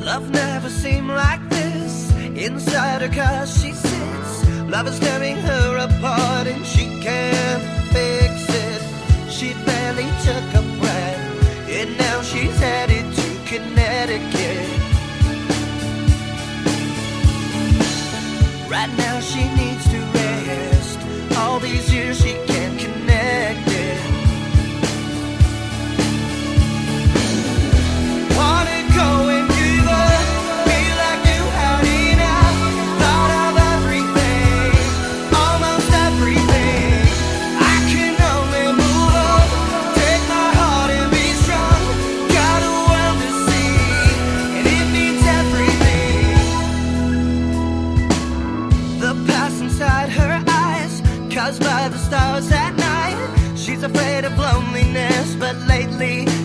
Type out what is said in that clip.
Love never seemed like this. Inside her car she sits. Love is tearing her apart and she can't fix it. She barely took a breath and now she's headed to Connecticut. Right now she needs to rest. All these years she can't connect it. Wanna go and give up, feel like you had enough. Thought of everything, almost everything. I can only move on, take my heart and be strong. Got a world to see, and it means everything. The past inside her eyes, caused by the stars at night. She's afraid of loneliness, but lately